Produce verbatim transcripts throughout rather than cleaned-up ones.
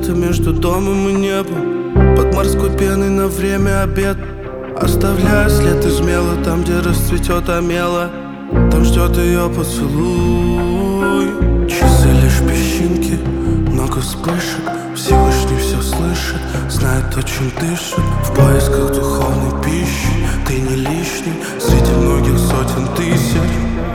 где-то между домом и небом, под морской пеной на время обед, оставляя след из мела там, где расцветет омела. Там ждет ее поцелуй. Часы лишь песчинки, много вспышек. Всевышний все слышит, знает, о чем дышит. В поисках духовной пищи ты не лишний среди многих сотен тысяч.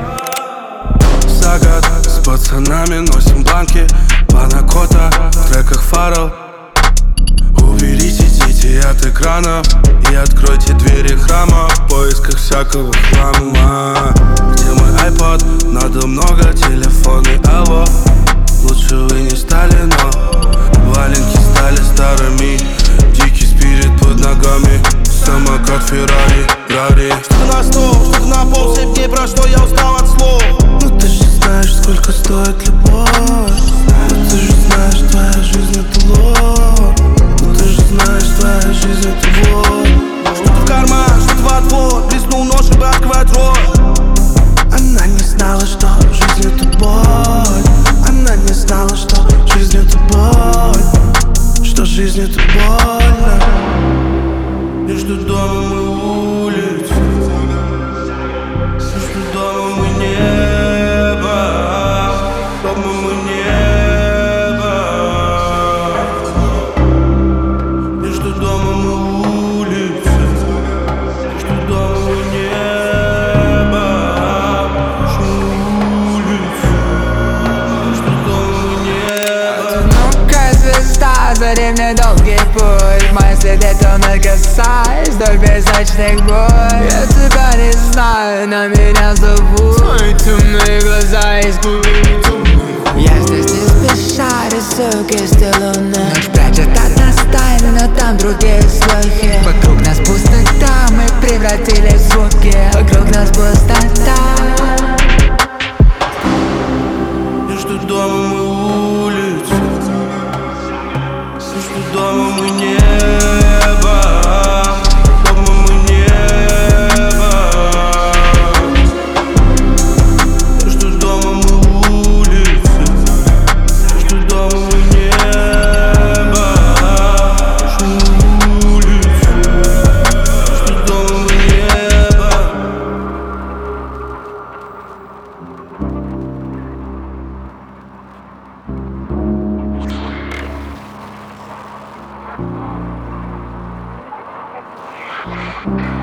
За год с пацанами носим банки панакота в треках Фаррелл. Уберите дети от экранов и откройте двери храма в поисках всякого хлама. Где мой айпод? Надо много, телефоны, алло. Лучше вы не стали, но валенки стали старыми. Дикий спирит под ногами, самокат Феррари, Рари. Что-то на стол, что-то на пол, семь дней прошло, я устал от слов. Ну ты же знаешь, сколько стоит любовь. Ну ты же знаешь, твоя жизнь это ложь. Ну ты же знаешь, твоя жизнь это вот. Что-то в карман, что-то в отвод. Блеснул нож, чтобы открывать рот. Она не знала, что жизнь это боль. Она не знала, что жизнь это боль. Что жизнь это больно. Между домом и улицей, между домом и небом, домом и небом. Между домом и улицей, между домом и небом. Между улицей, между домом и небом. Одинокая звезда, зари мне долгий путь. Мои следы тонны касаясь вдоль песочных бой. Я тебя не знаю, но меня зовут. Твои темные глаза из глубины. Я здесь не спеша рисую кисти луны. Ночь прячет от нас тайны, но там другие слухи. Вокруг нас пустота, мы превратились в звуки. Вокруг нас пустота. Между домом и улицей, между домом и небом, домом и небом. Между домом и улицей, между домом и небом. Между улицей, между домом и небом. We'll be right back.